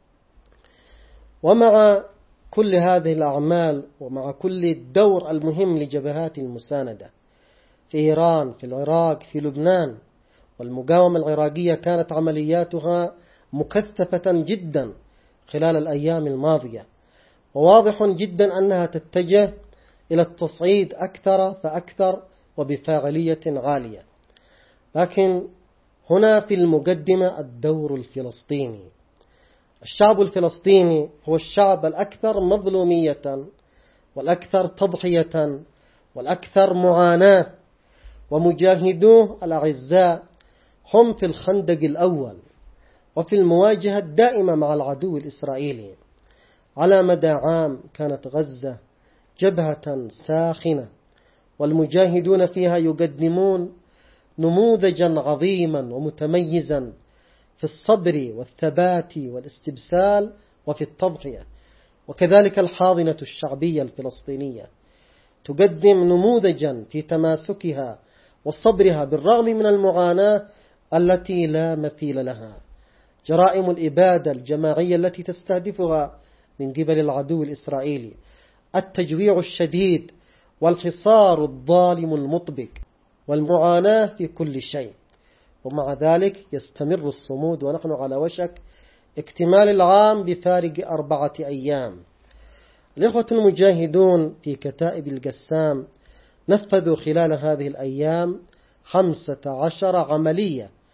ومع كل هذه الأعمال ومع كل الدور المهم لجبهات المساندة في إيران، في العراق، في لبنان، والمقاومة العراقية كانت عملياتها مكثفة جدا خلال الأيام الماضية، وواضح جدا أنها تتجه إلى التصعيد أكثر فأكثر وبفاعلية عالية. لكن هنا في المقدمة الدور الفلسطيني. الشعب الفلسطيني هو الشعب الأكثر مظلومية والأكثر تضحية والأكثر معاناة، ومجاهدوه الأعزاء هم في الخندق الأول وفي المواجهة الدائمة مع العدو الإسرائيلي. على مدى عام كانت غزة جبهة ساخنة، والمجاهدون فيها يقدمون نموذجا عظيما ومتميزا في الصبر والثبات والاستبسال وفي التضحية. وكذلك الحاضنة الشعبية الفلسطينية تقدم نموذجا في تماسكها وصبرها بالرغم من المعاناة التي لا مثيل لها. جرائم الإبادة الجماعية التي تستهدفها من قبل العدو الإسرائيلي، التجويع الشديد والحصار الظالم المطبق والمعاناة في كل شيء، ومع ذلك يستمر الصمود ونحن على وشك اكتمال العام بفارق 4 أيام. الإخوة المجاهدون في كتائب القسام نفذوا خلال هذه الأيام 15 عملية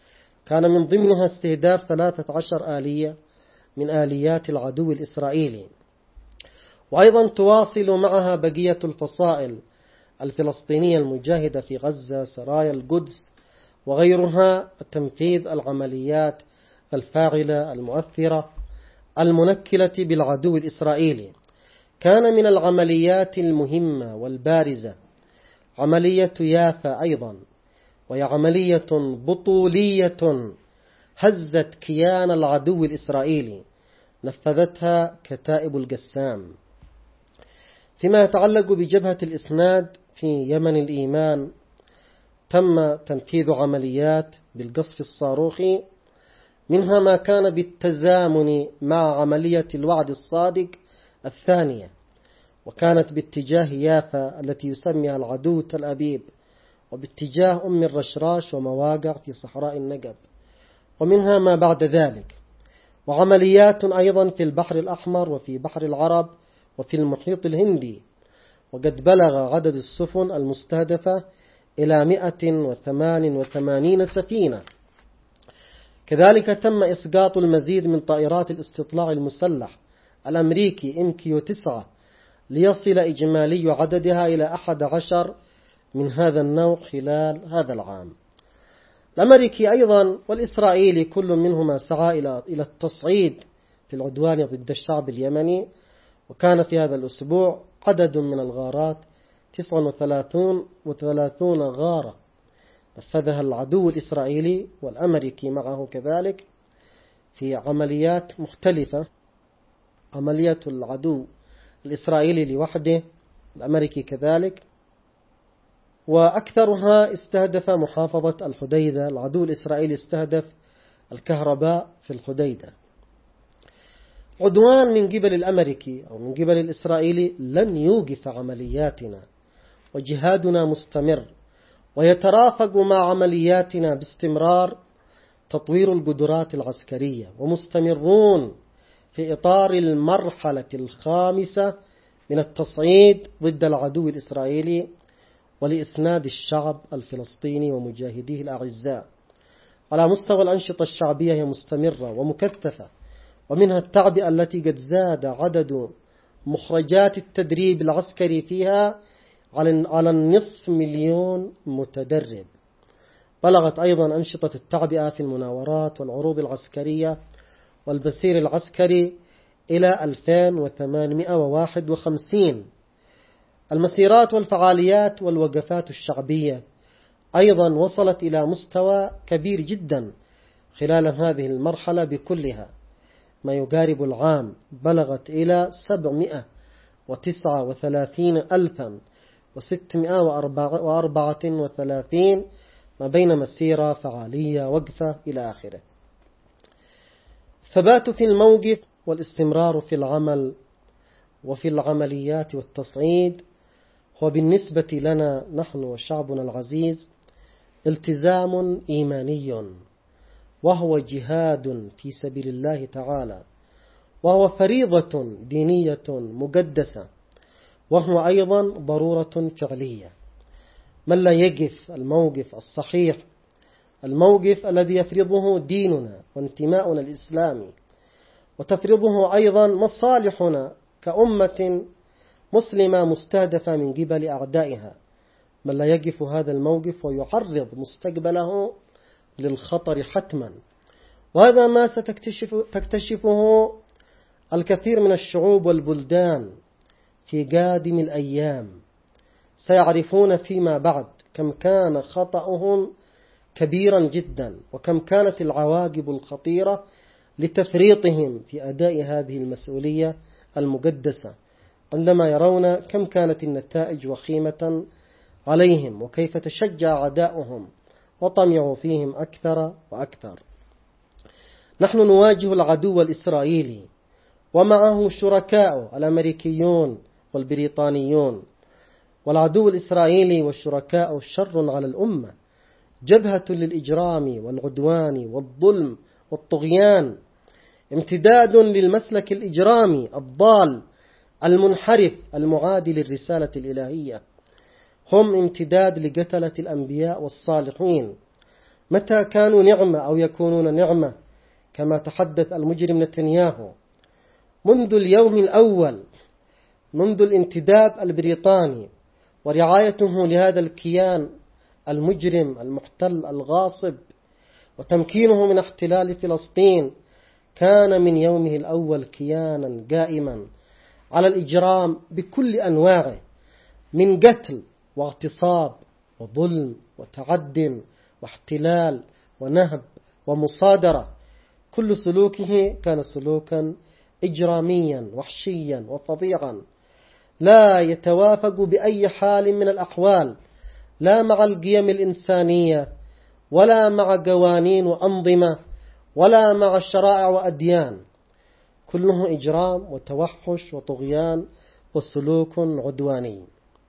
كان من ضمنها استهداف 13 آلية من آليات العدو الإسرائيلي، وأيضا تواصل معها بقية الفصائل الفلسطينية المجاهدة في غزة، سرايا القدس وغيرها، تنفيذ العمليات الفاعلة المؤثرة المنكلة بالعدو الإسرائيلي. كان من العمليات المهمة والبارزة عملية يافا أيضا، وهي عملية بطولية هزت كيان العدو الإسرائيلي، نفذتها كتائب القسام. فيما يتعلق بجبهة الإسناد في يمن الإيمان، تم تنفيذ عمليات بالقصف الصاروخي، منها ما كان بالتزامن مع عملية الوعد الصادق الثانية، وكانت باتجاه يافا التي يسميها العدو تل أبيب، وباتجاه أم الرشراش ومواقع في صحراء النقب، ومنها ما بعد ذلك، وعمليات أيضا في البحر الأحمر وفي بحر العرب وفي المحيط الهندي، وقد بلغ عدد السفن المستهدفة إلى 188 سفينة. كذلك تم إسقاط المزيد من طائرات الاستطلاع المسلح الأمريكي MQ-9 ليصل إجمالي عددها إلى 11 من هذا النوع خلال هذا العام. الأمريكي أيضا والإسرائيلي كل منهما سعى إلى التصعيد في العدوان ضد الشعب اليمني، وكان في هذا الأسبوع عدد من الغارات 39 غارة نفذها العدو الإسرائيلي والأمريكي معه كذلك في عمليات مختلفة. عملية العدو الإسرائيلي لوحده، الأمريكي كذلك، وأكثرها استهدف محافظة الحديدة. العدو الإسرائيلي استهدف الكهرباء في الحديدة. عدوان من قبل الأمريكي أو من قبل الإسرائيلي لن يوقف عملياتنا، وجهادنا مستمر، ويترافق مع عملياتنا باستمرار تطوير القدرات العسكرية، ومستمرون في إطار المرحلة الخامسة من التصعيد ضد العدو الإسرائيلي ولإسناد الشعب الفلسطيني ومجاهديه الأعزاء. على مستوى الأنشطة الشعبية هي مستمرة ومكثفة، ومنها التعبئة التي قد زاد عدد مخرجات التدريب العسكري فيها على 500,000 متدرب. بلغت أيضا أنشطة التعبئة في المناورات والعروض العسكرية والبسير العسكري إلى 2851. المسيرات والفعاليات والوقفات الشعبية أيضا وصلت إلى مستوى كبير جدا خلال هذه المرحلة بكلها، ما يقارب العام، بلغت إلى 739,634 ما بين مسيرة، فعالية، وقفة إلى آخره. ثبات في الموقف والاستمرار في العمل وفي العمليات والتصعيد هو بالنسبة لنا نحن وشعبنا العزيز التزام إيماني، وهو جهاد في سبيل الله تعالى، وهو فريضة دينية مقدسة، وهو أيضا ضرورة فعلية. من لا يقف الموقف الصحيح، الموقف الذي يفرضه ديننا وانتماؤنا الإسلامي، وتفرضه أيضا مصالحنا كأمة مسلمة مستهدفة من قبل أعدائها، من لا يقف هذا الموقف ويعرض مستقبله للخطر حتما. وهذا ما ستكتشفه الكثير من الشعوب والبلدان في قادم الأيام. سيعرفون فيما بعد كم كان خطأهم كبيرا جدا، وكم كانت العواقب الخطيرة لتفريطهم في أداء هذه المسؤولية المقدسة، عندما يرون كم كانت النتائج وخيمة عليهم، وكيف تشجع أعداؤهم وطمعوا فيهم أكثر وأكثر. نحن نواجه العدو الإسرائيلي ومعه شركاء الأمريكيون والبريطانيون، والعدو الإسرائيلي والشركاء شر على الأمة، جبهة للإجرام والعدوان والظلم والطغيان، امتداد للمسلك الإجرامي الضال المنحرف المعادي للرسالة الإلهية. هم امتداد لقتلة الأنبياء والصالحين، متى كانوا نعمة أو يكونون نعمة كما تحدث المجرم نتنياهو منذ اليوم الأول، منذ الانتداب البريطاني ورعايته لهذا الكيان المجرم المحتل الغاصب وتمكينه من احتلال فلسطين، كان من يومه الأول كيانا قائما على الإجرام بكل أنواعه، من قتل واغتصاب وظلم وتعد واحتلال ونهب ومصادرة. كل سلوكه كان سلوكا إجراميا وحشيا وفظيعا لا يتوافق بأي حال من الأحوال، لا مع القيم الإنسانية ولا مع قوانين وأنظمة ولا مع شرائع وأديان. كله إجرام وتوحش وطغيان وسلوك عدواني.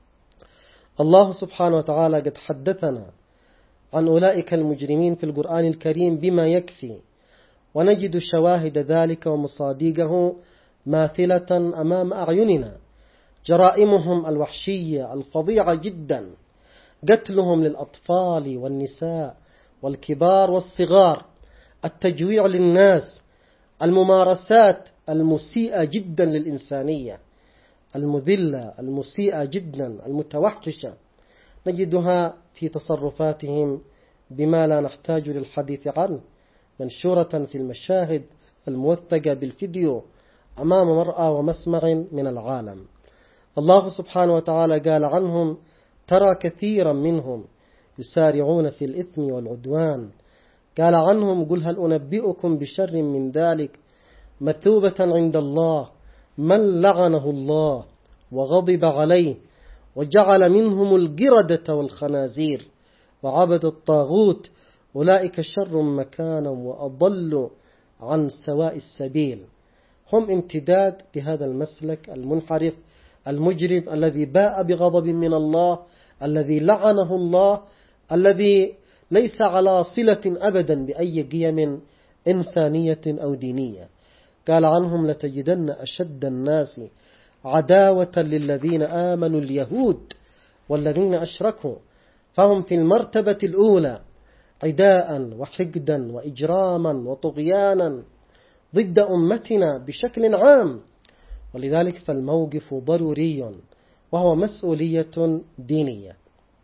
الله سبحانه وتعالى قد حدثنا عن أولئك المجرمين في القرآن الكريم بما يكفي، ونجد شواهد ذلك ومصادقه ماثلة أمام أعيننا. جرائمهم الوحشية الفظيعة جدا، قتلهم للأطفال والنساء والكبار والصغار، التجويع للناس، الممارسات المسيئة جدا للإنسانية، المذلة المسيئة جدا المتوحشة، نجدها في تصرفاتهم بما لا نحتاج للحديث عنه، منشورة في المشاهد الموثقة بالفيديو أمام مرأى ومسمع من العالم. الله سبحانه وتعالى قال عنهم: ترى كثيرا منهم يسارعون في الإثم والعدوان. قال عنهم: قل هل أنبئكم بشر من ذلك مثوبة عند الله من لعنه الله وغضب عليه وجعل منهم القردة والخنازير وعبد الطاغوت أولئك شر مكانا وأضل عن سواء السبيل. هم امتداد لهذا المسلك المنحرف المجرم الذي باء بغضب من الله، الذي لعنه الله، الذي ليس على صلة أبدا بأي قيم إنسانية أو دينية. قال عنهم: لتجدن أشد الناس عداوة للذين آمنوا اليهود والذين أشركوا، فهم في المرتبة الأولى عداء وحقدا وإجراما وطغيانا ضد أمتنا بشكل عام. ولذلك فالموقف ضروري وهو مسؤولية دينية.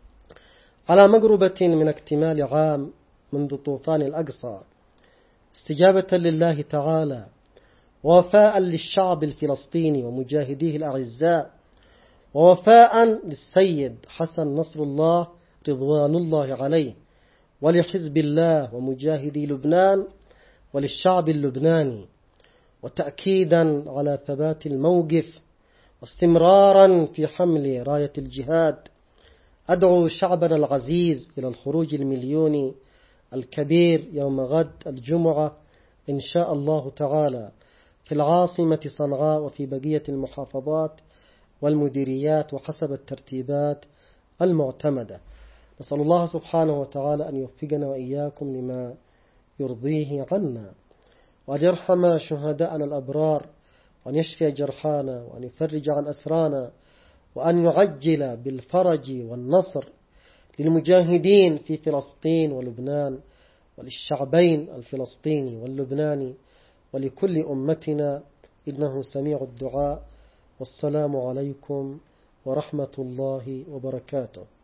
على مقربة من اكتمال عام منذ طوفان الأقصى، استجابة لله تعالى ووفاء للشعب الفلسطيني ومجاهديه الأعزاء، ووفاء للسيد حسن نصر الله رضوان الله عليه، ولحزب الله ومجاهدي لبنان وللشعب اللبناني، وتأكيدا على ثبات الموقف واستمرارا في حمل راية الجهاد، أدعو شعبنا العزيز إلى الخروج المليوني الكبير يوم غد الجمعة إن شاء الله تعالى في العاصمة صنعاء وفي بقية المحافظات والمديريات وحسب الترتيبات المعتمدة. نسأل الله سبحانه وتعالى أن يوفقنا وإياكم لما يرضيه عنا، وأن يرحم شهداءنا الأبرار، وأن يشفي جرحانا، وأن يفرج عن أسرانا، وأن يعجل بالفرج والنصر للمجاهدين في فلسطين ولبنان، وللشعبين الفلسطيني واللبناني، ولكل أمتنا، إنه سميع الدعاء. والسلام عليكم ورحمة الله وبركاته.